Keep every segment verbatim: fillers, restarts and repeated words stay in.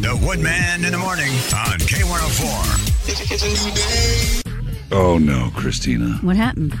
The Woodman in the morning on K one oh four. It's a new day. Oh no, Christina. What happened?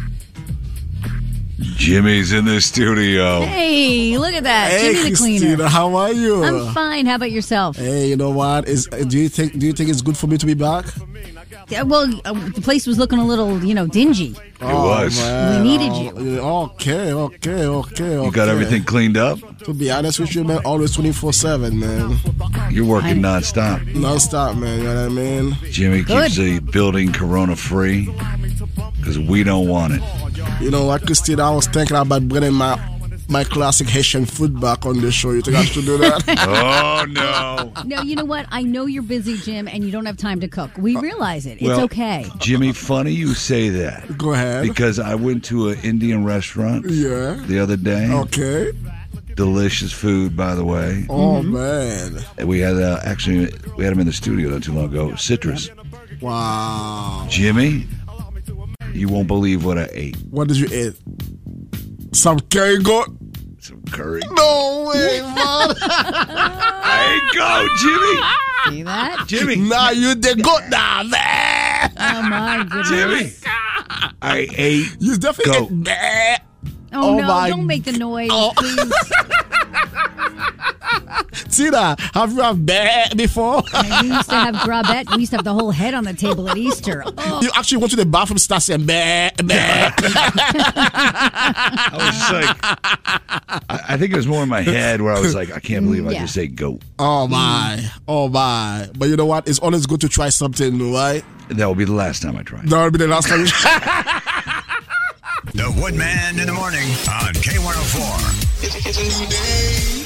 Jimmy's in the studio. Hey, look at that. Hey, Jimmy the Christina, cleaner. how are you? I'm fine. How about yourself? Hey, you know what? Is do you think do you think it's good for me to be back? Yeah, well, uh, the place was looking a little, you know, dingy. It was. Man. We needed you. Okay, okay, okay, okay. You got everything cleaned up? To be honest with you, man, always twenty-four seven, man. You're working nonstop. Non-stop, man, you know what I mean? Jimmy Good. keeps the building corona-free because we don't want it. You know what, Christina, I was thinking about bringing my my classic Haitian food back on the show. You think I should do that? Oh, no. No, you know what? I know you're busy, Jim, and you don't have time to cook. We realize it. It's Well, okay. Jimmy, funny you say that. Go ahead. Because I went to an Indian restaurant Yeah. the other day. Okay. Delicious food, by the way. Oh, man. And we had uh, actually we had him in the studio not too long ago. Citrus. Wow. Jimmy, you won't believe what I ate. What did you eat? Some curry goat? Some curry. No way, man. There you go, Jimmy. See that? Jimmy. Nah, you the goat now, man. Oh, my goodness. Jimmy. I ate You definitely goat. ate that. Oh, Oh, no. my- Don't make the noise, Oh. please. Tina, have you had bear before? We used to have grabette. We used to have the whole head on the table at Easter. Oh. You actually went to the bathroom, start saying bear, bear. I was just like, I, I think it was more in my head where I was like, I can't believe I Yeah. just ate goat. Oh my, oh my. But you know what? It's always good to try something new, right? That will be the last time I try. That will be the last time. The Woodman in the morning on K one oh four. It's a new day.